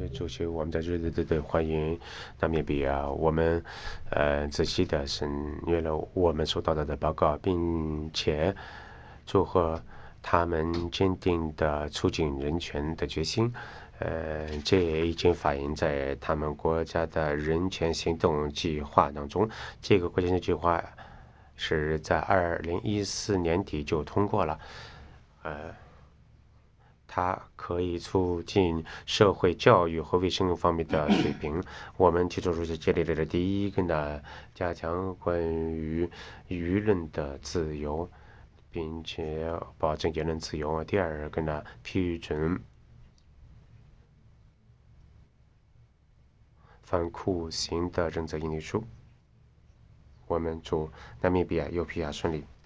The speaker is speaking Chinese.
主席，我们在这里欢迎纳米比亚。我们仔细的审阅了我们收到的报告，并且祝贺他们坚定的促进人权的决心。这也已经反映在他们国家的人权行动计划当中。这个国家人权计划是在2014年底就通过了。它可以促进社会教育和卫生方面的水平。我们提出是这里的第一个呢，加强关于舆论的自由，并且保证言论自由。第二个呢，批准反酷刑的政策议定书。我们祝纳米比亚、尤比亚顺利。